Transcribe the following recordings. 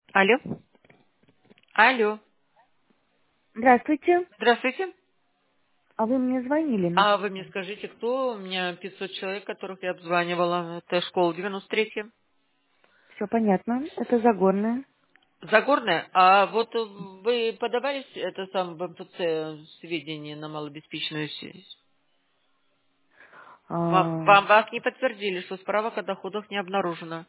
Алло. Алло. Здравствуйте. Здравствуйте. А вы мне звонили на А вы мне телефон? скажите, кто? У меня 500 человек, которых я обзванивала. Это школа 93. Все понятно. Это Загорная. Загорная. А вот вы подавались это сам в МФЦ сведения на малообеспеченную сеть? Вас не подтвердили, что справок о доходах не обнаружено.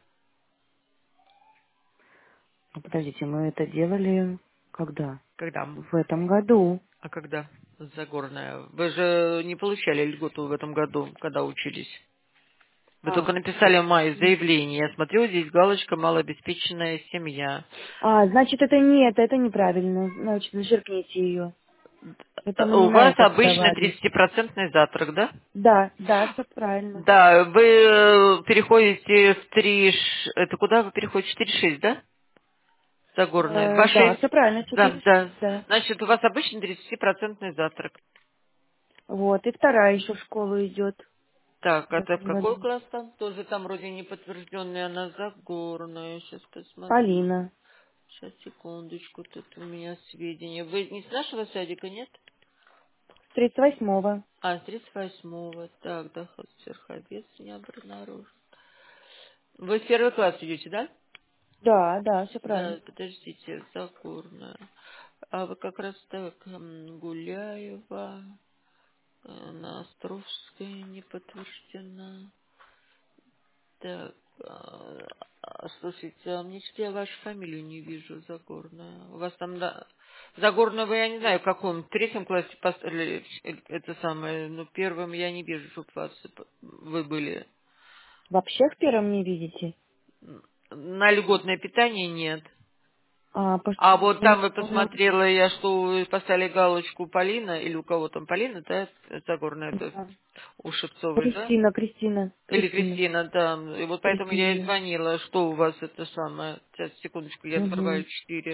Подождите, мы это делали когда? Когда? В этом году. А когда? Загорная. Вы же не получали льготу в этом году, когда учились. Вы А, только написали в мае заявление. Я смотрю, здесь галочка «Малообеспеченная семья». значит, это нет, это неправильно. Значит, зачеркните ее. Это мы У не на вас это обычно подавались. 30% завтрак, да? Да, да, все правильно. Да, вы переходите в 3, это куда вы переходите? 4,6, да? Загорная. Да, 2,6? все правильно, Да, 4, да. да. Значит, у вас обычно 30% завтрак. Вот, и вторая еще в школу идет Так, в это в этом какой году. класс там? Тоже там вроде не подтвержденная, она Загорная. Сейчас посмотрю. Полина. Сейчас, секундочку, тут у меня сведения. Вы не с нашего садика, нет? С 38-го. А, с 38-го. Так, доход Верховец не обнаружен. Вы в первый класс идете, да? Да, да, все правильно. Да, подождите, Загорная. А вы как раз так, Гуляева, на Островской не подтверждена. Так, слушайте, а мне что-то я вашу фамилию не вижу, Загорная. У вас там, да, Загорного я не знаю, в каком, в третьем классе, это самое, но первым я не вижу, чтобы вас, вы были. Вообще в первом не видите? На льготное питание нет. А Почему? вот там вы посмотрела, я что вы поставили галочку Полина, или у кого там Полина, да, Загорная, это Да. у Шевцовой, да? Кристина, Кристина, Или Кристина, Кристина, да. И вот поэтому я Кристина, и да. звонила, что у вас это самое. Сейчас, секундочку, я открываю Угу.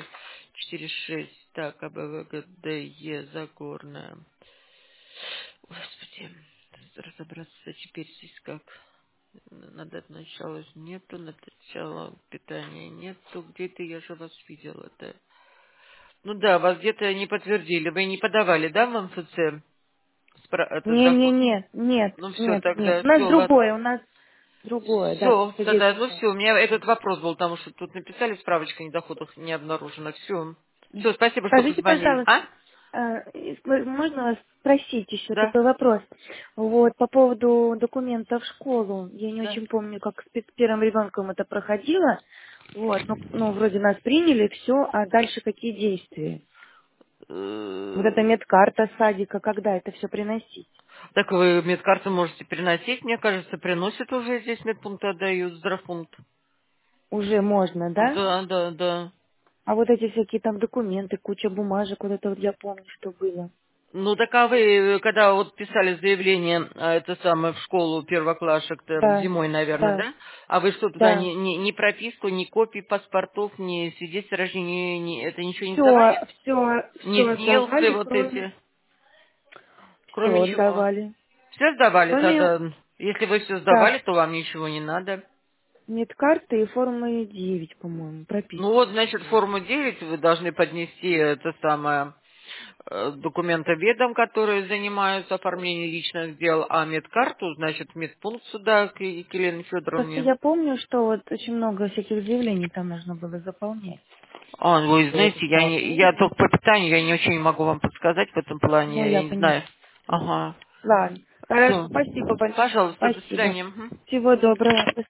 6. Так, АБВГДЕ, Загорная. Господи, разобраться теперь здесь как. Надо начало нету, начало питания нету. Где-то я же вас видела, да. Ну да, вас где-то не подтвердили. Вы не подавали, да, в МФЦ? Этот доход? Не, нет, Ну все, нет, нет. тогда У нас все, ладно. другое, у нас другое, да, Все, по тогда, ну детскому. все, у меня этот вопрос был, потому что тут написали, справочка о недоходах не обнаружена. Все. Все, спасибо, что Скажите, позвонили. пожалуйста, А? можно вас спросить еще Да, такой вопрос? Вот, по поводу документов в школу. Я не да. очень помню, как с первым ребенком это проходило. Вот, ну, вроде нас приняли, все, а дальше какие действия? Вот эта Э, медкарта садика, когда это все приносить? Так вы медкарту можете переносить, мне кажется, приносят уже здесь медпункты отдают, здравпункт. Уже можно, да? Да, да, да. А вот эти всякие там документы, куча бумажек, вот это вот я помню, что было. Ну, так а вы, когда вот писали заявление, это самое, в школу первоклашек, Да, зимой, наверное, да, да? А вы что, туда да. ни прописку, ни копии паспортов, ни свидетельства о рождении, это ничего не сдавали? Все Не снился сдавали, вот эти, кроме все чего? сдавали. Все сдавали Кроме, тогда? Если вы все да, сдавали, то вам ничего не надо. медкарты и формы 9, по-моему, Ну прописка вот, еще значит, была. форму 9 вы должны поднести это самое документоведам, которые занимаются оформлением личных дел, а медкарту, значит, медпункт сюда к Елене Просто Федоровне. я помню, что вот очень много всяких заявлений там нужно было заполнять. А, вы Вот, знаете, а я вы, только по питанию, я не очень могу вам подсказать в этом ну, плане, я я не понимаю. знаю. Ага. Ладно, хорошо, Все. спасибо большое, Пожалуйста, до спасибо. свидания. Мгм. Всего доброго.